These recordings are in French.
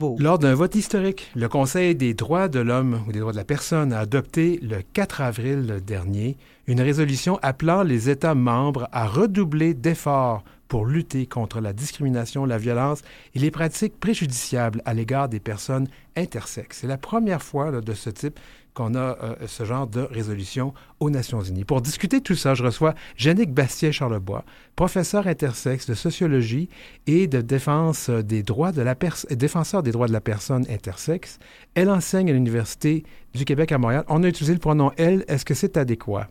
Lors d'un vote historique, le Conseil des droits de l'homme ou des droits de la personne a adopté le 4 avril dernier une résolution appelant les États membres à redoubler d'efforts pour lutter contre la discrimination, la violence et les pratiques préjudiciables à l'égard des personnes intersexes. C'est la première fois là, de ce type qu'on a ce genre de résolution aux Nations unies. Pour discuter de tout ça, je reçois Yannick Bastiet-Charlebois, professeur intersexe de sociologie et de défense des droits de la défenseur des droits de la personne intersexe. Elle enseigne à l'Université du Québec à Montréal. On a utilisé le pronom « elle ». Est-ce que c'est adéquat?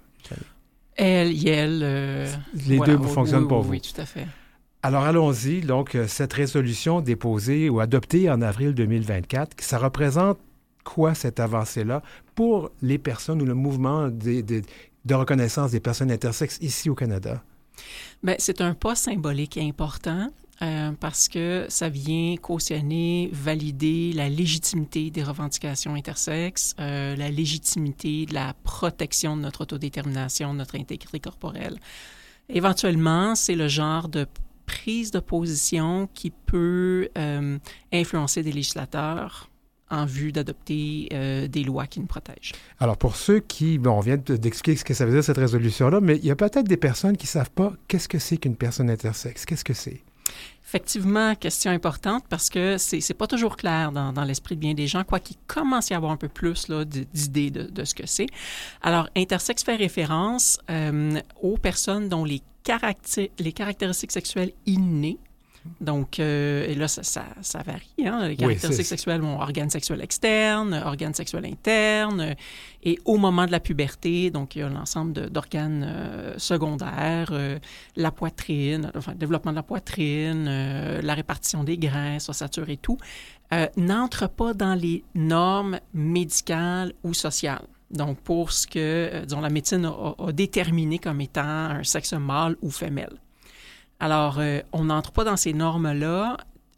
Elle, il, les deux fonctionnent pour vous. Oui, tout à fait. Alors, allons-y. Donc, cette résolution déposée ou adoptée en avril 2024, ça représente quoi, cette avancée-là, pour les personnes ou le mouvement de reconnaissance des personnes intersexes ici au Canada? Bien, c'est un pas symbolique important parce que ça vient cautionner, valider la légitimité des revendications intersexes, la légitimité de la protection de notre autodétermination, de notre intégrité corporelle. Éventuellement, c'est le genre de prise de position qui peut influencer des législateurs en vue d'adopter des lois qui nous protègent. Alors, pour ceux qui... Bon, on vient d'expliquer ce que ça veut dire, cette résolution-là, mais il y a peut-être des personnes qui ne savent pas qu'est-ce que c'est qu'une personne intersexe. Qu'est-ce que c'est? Effectivement, question importante parce que c'est pas toujours clair dans l'esprit de bien des gens, quoiqu'il commence à y avoir un peu plus là, d'idées de ce que c'est. Alors, intersexe fait référence aux personnes dont les caractéristiques sexuelles innées. Donc, et là, ça varie. Hein? Les caractéristiques sexuelles, organes sexuels externes, organes sexuels internes. Et au moment de la puberté, donc, il y a l'ensemble d'organes secondaires, la poitrine, enfin, le développement de la poitrine, la répartition des graisses, ossature et tout, n'entrent pas dans les normes médicales ou sociales. Donc, pour ce que, disons, la médecine a déterminé comme étant un sexe mâle ou femelle. Alors, on n'entre pas dans ces normes-là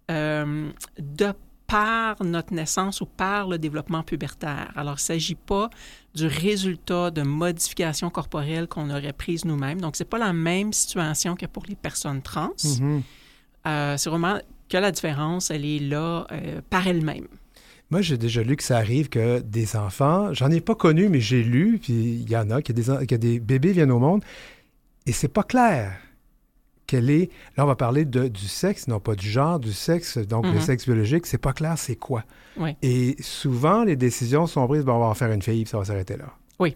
de par notre naissance ou par le développement pubertaire. Alors, il ne s'agit pas du résultat de modifications corporelles qu'on aurait prises nous-mêmes. Donc, ce n'est pas la même situation que pour les personnes trans. Mm-hmm. C'est vraiment que la différence, elle est là par elle-même. Moi, j'ai déjà lu que ça arrive que des enfants, j'en ai pas connu, mais j'ai lu, puis il y en a, que des bébés viennent au monde, et c'est pas clair. Là, on va parler du sexe, non pas du genre, du sexe, donc le sexe biologique, c'est pas clair c'est quoi. Oui. Et souvent, les décisions sont prises, on va en faire une fille, puis ça va s'arrêter là. Oui.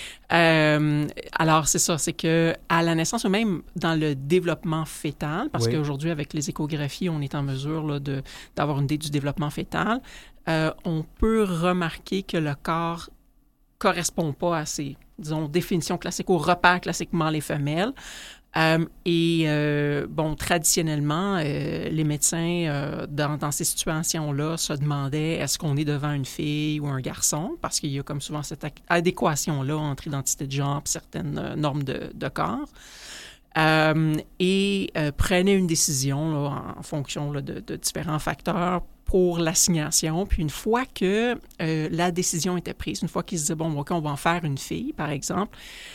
Alors, c'est ça, c'est que à la naissance ou même dans le développement fœtal, parce qu'aujourd'hui, avec les échographies, on est en mesure là, d'avoir une idée du développement fœtal, on peut remarquer que le corps correspond pas à ces, disons, définitions classiques, aux repères classiques mâles et femelles. Traditionnellement, les médecins, dans ces situations-là, se demandaient est-ce qu'on est devant une fille ou un garçon, parce qu'il y a comme souvent cette adéquation-là entre identité de genre et certaines normes de corps. Prenaient une décision là, en fonction là, de différents facteurs pour l'assignation. Puis une fois que la décision était prise, une fois qu'ils se disaient, bon, OK, on va en faire une fille, par exemple,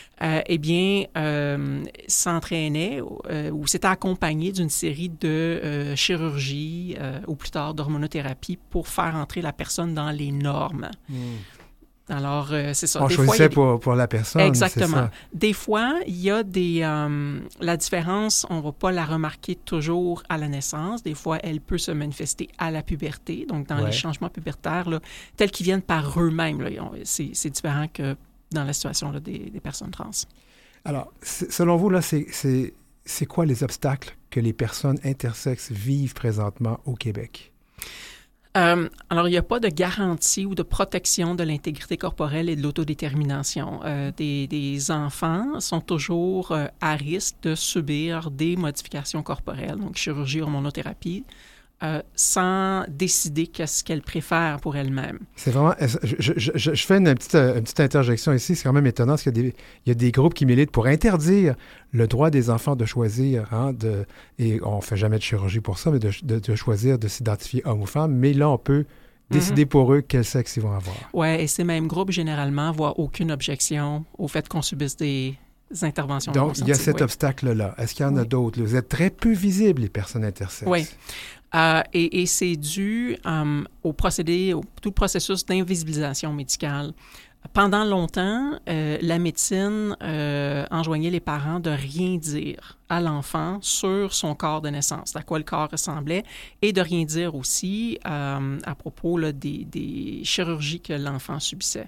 s'entraînait ou s'était accompagné d'une série de chirurgies ou plus tard d'hormonothérapie pour faire entrer la personne dans les normes. Alors, c'est ça. On choisissait pour la personne. Exactement. C'est ça. Des fois, il y a la différence, on ne va pas la remarquer toujours à la naissance. Des fois, elle peut se manifester à la puberté, donc dans les changements pubertaires, là, tels qu'ils viennent par eux-mêmes. Là, c'est différent que dans la situation là, des personnes trans. Alors, selon vous, là, c'est quoi les obstacles que les personnes intersexes vivent présentement au Québec? Alors, il n'y a pas de garantie ou de protection de l'intégrité corporelle et de l'autodétermination. Des enfants sont toujours à risque de subir des modifications corporelles, donc chirurgie, hormonothérapie, sans décider qu'est-ce qu'elles préfèrent pour elles-mêmes. C'est vraiment... Je fais une petite interjection ici. C'est quand même étonnant parce qu'il y a des groupes qui militent pour interdire le droit des enfants de choisir, et on ne fait jamais de chirurgie pour ça, mais de choisir de s'identifier homme ou femme. Mais là, on peut décider pour eux quel sexe ils vont avoir. Oui, et ces mêmes groupes, généralement, voient aucune objection au fait qu'on subisse des interventions. Donc, il y a cet obstacle-là. Est-ce qu'il y en a d'autres? Vous êtes très peu visibles, les personnes intersexes. Oui. Et c'est dû au tout le processus d'invisibilisation médicale. Pendant longtemps, la médecine enjoignait les parents de rien dire à l'enfant sur son corps de naissance, à quoi le corps ressemblait, et de rien dire aussi à propos là, des chirurgies que l'enfant subissait.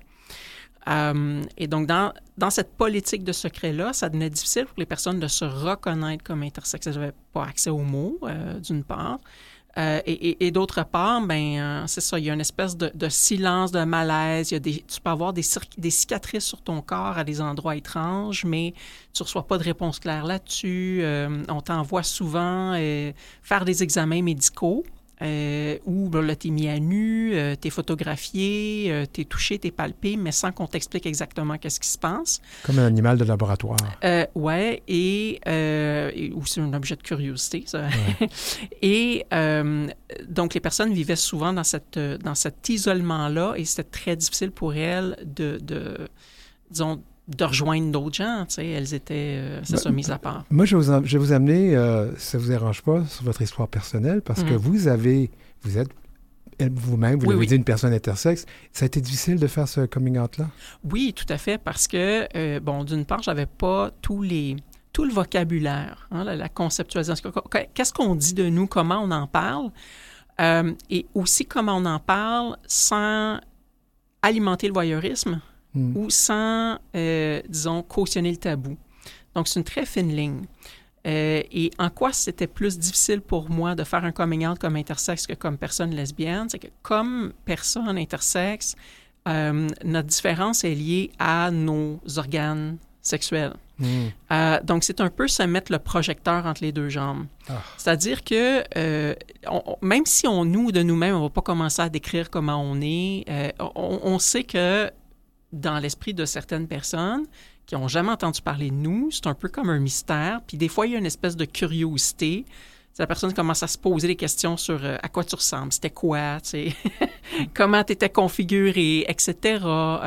Et donc, dans cette politique de secret-là, ça devenait difficile pour les personnes de se reconnaître comme intersexes. Elles n'avaient pas accès aux mots, d'une part. Et d'autre part, c'est ça, il y a une espèce de silence, de malaise. Tu peux avoir des cicatrices sur ton corps à des endroits étranges, mais tu ne reçois pas de réponse claire là-dessus. On t'envoie souvent faire des examens médicaux où là, tu es mis à nu, tu es photographié, tu es touché, tu es palpé, mais sans qu'on t'explique exactement qu'est-ce qui se passe. Comme un animal de laboratoire. Oui, et ou c'est un objet de curiosité, ça. Ouais. Et donc, les personnes vivaient souvent dans cet isolement-là et c'était très difficile pour elles disons, de rejoindre d'autres gens, tu sais, elles étaient, mises à part. Moi, je vais vous amener, si ça ne vous dérange pas, sur votre histoire personnelle, parce que vous êtes vous-même, vous l'avez dit, une personne intersexe. Ça a été difficile de faire ce coming out-là? Oui, tout à fait, parce que, d'une part, je n'avais pas tout le vocabulaire, la conceptualisation. Qu'est-ce qu'on dit de nous, comment on en parle, et aussi comment on en parle sans alimenter le voyeurisme, ou sans, disons, cautionner le tabou. Donc, c'est une très fine ligne. Et en quoi c'était plus difficile pour moi de faire un coming out comme intersexe que comme personne lesbienne, c'est que comme personne intersexe, notre différence est liée à nos organes sexuels. Donc, c'est un peu se mettre le projecteur entre les deux jambes. C'est-à-dire que même si nous, de nous-mêmes, on ne va pas commencer à décrire comment on est, on sait que dans l'esprit de certaines personnes qui n'ont jamais entendu parler de nous, c'est un peu comme un mystère. Puis des fois, il y a une espèce de curiosité. La personne commence à se poser des questions sur à quoi tu ressembles, c'était quoi, tu sais, comment tu étais configuré, etc.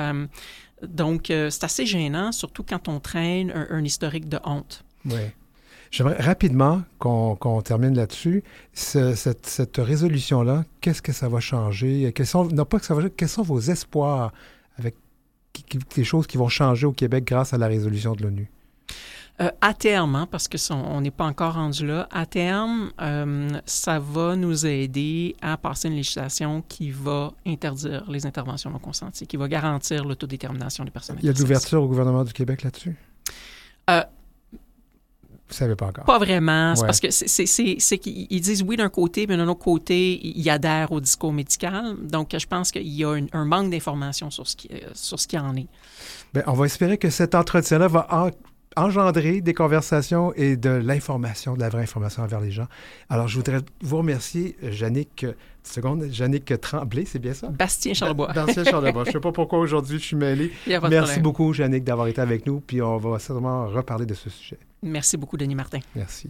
Donc, c'est assez gênant, surtout quand on traîne un historique de honte. Oui. J'aimerais rapidement qu'on termine là-dessus. Cette résolution-là, qu'est-ce que ça va changer? Quels sont vos espoirs avec des choses qui vont changer au Québec grâce à la résolution de l'ONU? À terme, parce qu'on n'est pas encore rendu là, à terme, ça va nous aider à passer une législation qui va interdire les interventions non consenties, qui va garantir l'autodétermination des personnes. Il y a de l'ouverture au gouvernement du Québec là-dessus? Vous ne savez pas encore? Pas vraiment. C'est parce que c'est qu'ils disent oui d'un côté, mais d'un autre côté, ils adhèrent au discours médical. Donc, je pense qu'il y a un manque d'informations sur ce qui en est. Bien, on va espérer que cet entretien-là va engendrer des conversations et de l'information, de la vraie information envers les gens. Alors, je voudrais vous remercier, Jannick Tremblay, c'est bien ça? Bastien Charlebois. Bastien Charlebois. Je ne sais pas pourquoi aujourd'hui je suis mêlé. Merci beaucoup, Jannick, d'avoir été avec nous, puis on va certainement reparler de ce sujet. Merci beaucoup, Denis Martin. Merci.